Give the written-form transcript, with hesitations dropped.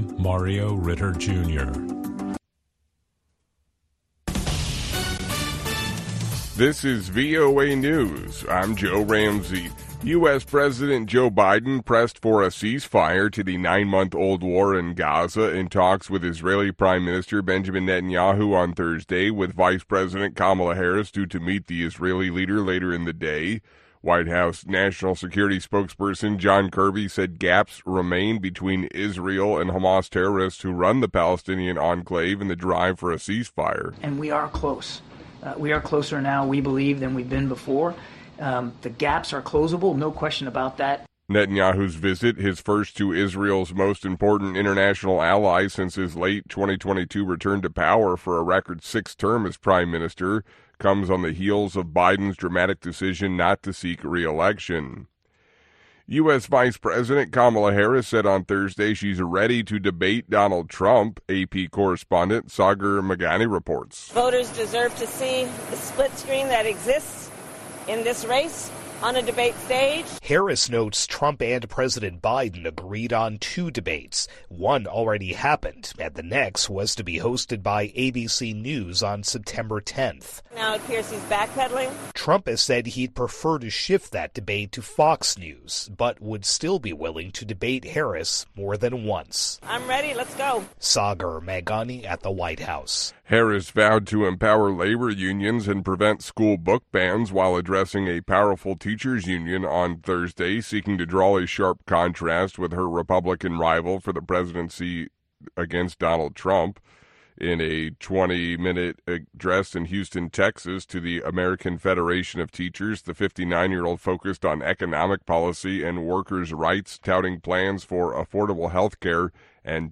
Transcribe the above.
I'm Mario Ritter Jr. This is VOA News. I'm Joe Ramsey. U.S. President Joe Biden pressed for a ceasefire to the 9-month-old war in Gaza in talks with Israeli Prime Minister Benjamin Netanyahu on Thursday, with Vice President Kamala Harris due to meet the Israeli leader later in the day. White House National Security spokesperson John Kirby said gaps remain between Israel and Hamas terrorists who run the Palestinian enclave in the drive for a ceasefire. And we are close. We are closer now, we believe, than we've been before. The gaps are closable, no question about that. Netanyahu's visit, his first to Israel's most important international ally since his late 2022 return to power for a record 6th term as prime minister, comes on the heels of Biden's dramatic decision not to seek re-election. U.S. Vice President Kamala Harris said on Thursday she's ready to debate Donald Trump, AP correspondent Sagar Meghani reports. Voters deserve to see the split screen that exists in this race on a debate stage. Harris notes Trump and President Biden agreed on 2 debates. One already happened, and the next was to be hosted by ABC News on September 10th. Now it appears he's backpedaling. Trump has said he'd prefer to shift that debate to Fox News, but would still be willing to debate Harris more than once. I'm ready, let's go. Sagar Meghani at the White House. Harris vowed to empower labor unions and prevent school book bans while addressing a powerful teachers union on Thursday, seeking to draw a sharp contrast with her Republican rival for the presidency against Donald Trump. In a 20-minute address in Houston, Texas, to the American Federation of Teachers, the 59-year-old focused on economic policy and workers' rights, touting plans for affordable health care and